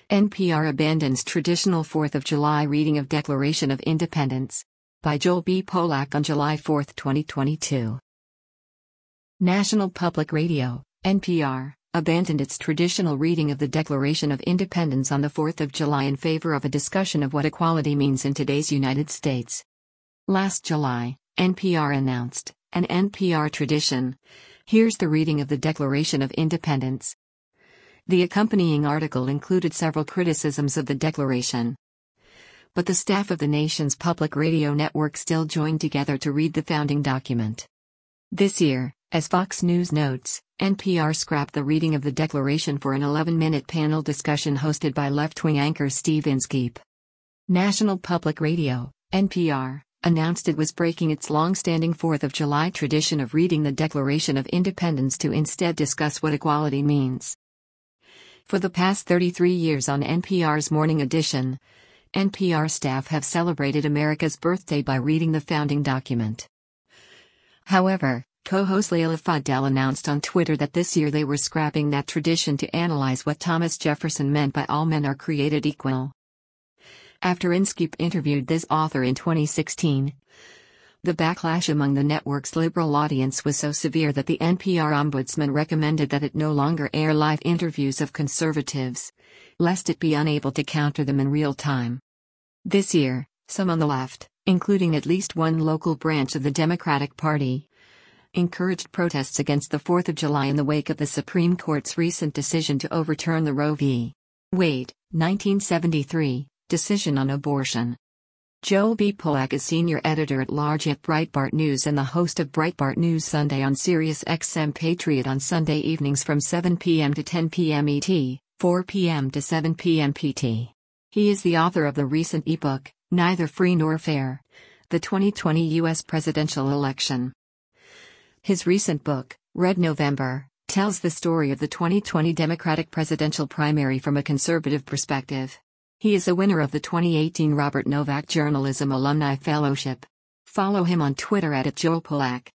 NPR abandons traditional 4th of July reading of Declaration of Independence. By Joel B. Polak on July 4, 2022. National Public Radio, NPR, abandoned its traditional reading of the Declaration of Independence on the 4th of July in favor of a discussion of what equality means in today's United States. Last July, NPR announced an NPR tradition. Here's the reading of the Declaration of Independence. The accompanying article included several criticisms of the Declaration. But the staff of the nation's public radio network still joined together to read the founding document. This year, as Fox News notes, NPR scrapped the reading of the Declaration for an 11-minute panel discussion hosted by left-wing anchor Steve Inskeep. National Public Radio, NPR, announced it was breaking its long-standing 4th of July tradition of reading the Declaration of Independence to instead discuss what equality means. For the past 33 years on NPR's Morning Edition, NPR staff have celebrated America's birthday by reading the founding document. However, co-host Leila Fadel announced on Twitter that this year they were scrapping that tradition to analyze what Thomas Jefferson meant by all men are created equal. After Inskeep interviewed this author in 2016, the backlash among the network's liberal audience was so severe that the NPR ombudsman recommended that it no longer air live interviews of conservatives, lest it be unable to counter them in real time. This year, some on the left, including at least one local branch of the Democratic Party, encouraged protests against the 4th of July in the wake of the Supreme Court's recent decision to overturn the Roe v. Wade, 1973, decision on abortion. Joel B. Polak is senior editor-at-large at Breitbart News and the host of Breitbart News Sunday on SiriusXM Patriot on Sunday evenings from 7 p.m. to 10 p.m. ET, 4 p.m. to 7 p.m. PT. He is the author of the recent ebook, Neither Free Nor Fair: The 2020 U.S. Presidential Election. His recent book, Red November, tells the story of the 2020 Democratic presidential primary from a conservative perspective. He is a winner of the 2018 Robert Novak Journalism Alumni Fellowship. Follow him on Twitter @JoelPolak.